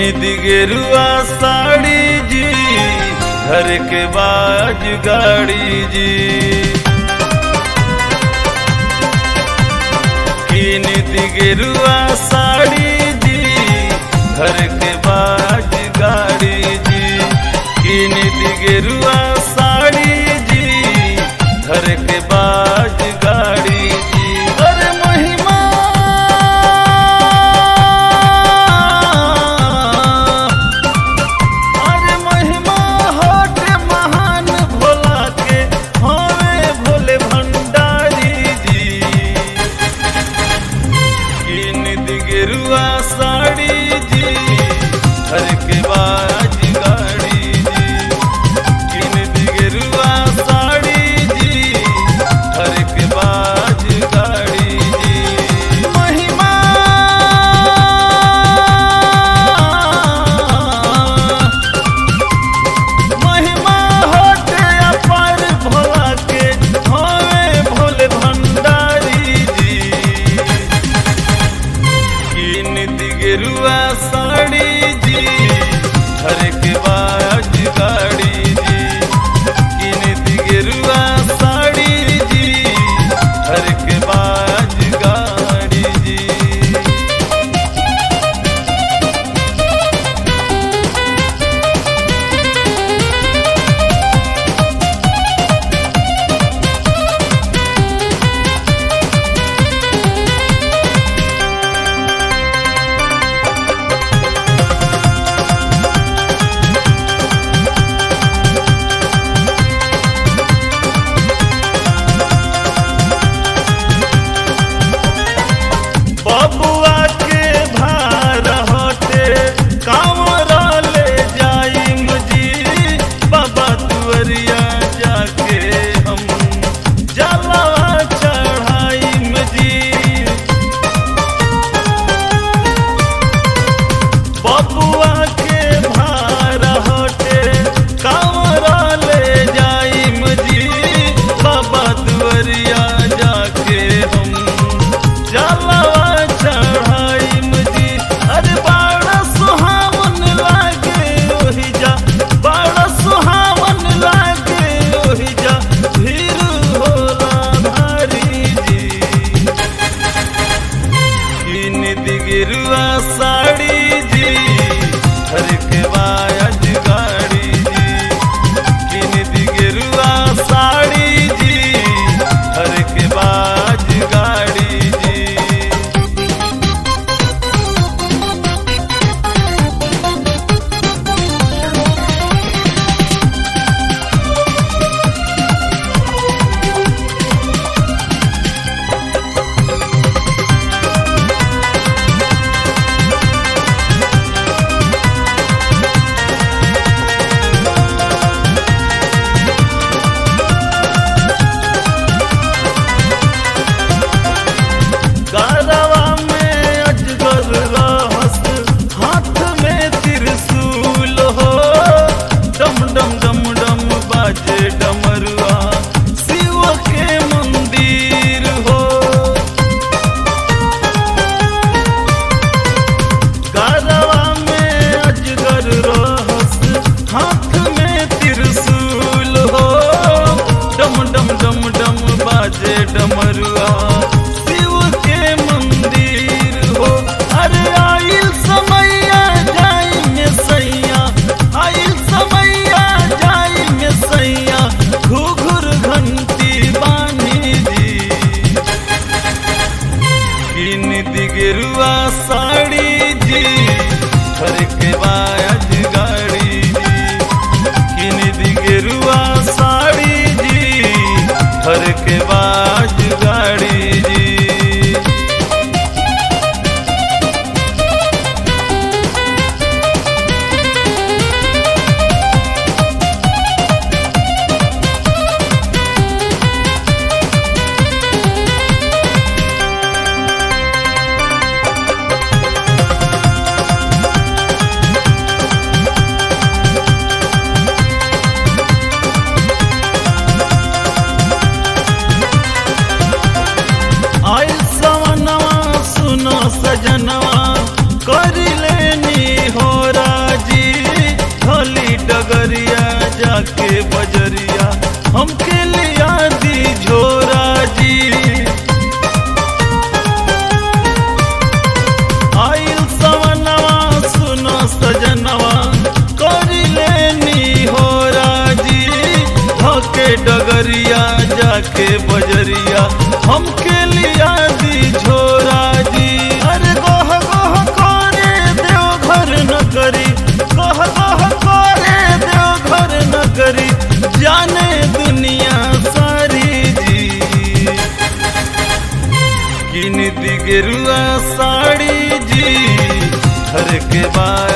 दिगेरुआ साड़ी जी घर के बाज गाड़ी जी। कीन दिगेरुआ साड़ी जी घर के बाज गाड़ी जी। कीन दिगेरुआ साड़ी जी घर के बाज गाड़ी जी। अरे महिमा साड़ी जी घर के बाज गाड़ी जी। कीन दिगेरुआ साड़ी जी घर के बाज गाड़ी जी। महिमा महिमा होते अपार भोला के होवे भोले भंडारी जी। कीन दिगेरुआ साड़ी जी घर के बाज गाड़ी जी। कीन दिगेरुआ साड़ी जी घर के बाज गाड़ी जी। बबुआ के भार होते कांवरा ले जाइम जी। बाबा दुअरिया जाके हम जलवा चढ़ाइम जी। बबुआ के भार होते कांवरा ले जाइम जी। बाबा दुअरिया जाके हम जलवा चढ़ाइम जी। अरे बड़ा सुहावन लागे ओहि जा, बड़ा सुहावन लागे ओहि जा, भीड़ होला भारी जी। कीन दिगेरुआ साड़ी जी घर के बाज गाड़ी जी। कीन दिगेरुआ साड़ी जी घर के बाज गाड़ी जी। गारवा में अजगर रहस हाथ में त्रिशूल हो। डम डम डम डम बाजे डमरुआ शिव के मंदिर हो। गारवा में अजगर रहस हाथ में त्रिशूल हो। डम डम डम डम बाजे डमरुआ के मंदिर हो। अरे आइल समैया जाई में सैया, आइल समैया जाई में सैया, घुघुर घंटी बानी जी। कीन दिगेरुआ साड़ी जी घर के बाज गाड़ी जी। कीन दिगेरुआ साड़ी जी घर के बाज गाड़ी जी। जाके बजरिया हमके लिया दी झोरा जी। आइल सवनवा सुनो सजनवा करी लेनी हो राजी, धोके डगरिया जाके बजरिया हमके लिया दी झोरा जी। अरे गोह गोह करे देवघर नगरी, गोह गोह करे देवघर नगरी, जाने दुनिया सारी जी। किन दी गेरुआ साड़ी जी, घर के बाद